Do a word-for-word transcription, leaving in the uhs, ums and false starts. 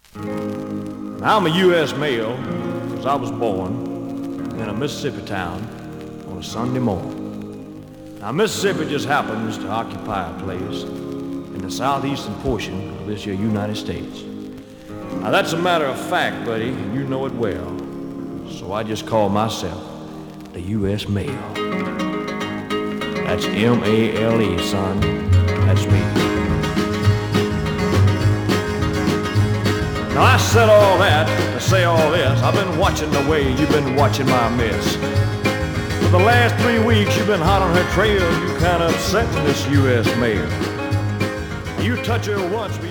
I'm a U S male because I was born in a Mississippi town on a Sunday morning. Now, Mississippi just happens to occupy a place in the southeastern portion of this here United States. Now, that's a matter of fact, buddy, and you know it well. So I just call myself the U S male. That's M A L E, son. That's me. Now, I said all that to say all this. I've been watching the way you've been watching my miss. For the last three weeks, you've been hot on her trail. You kind of upsetting this U S mail. You touch her once,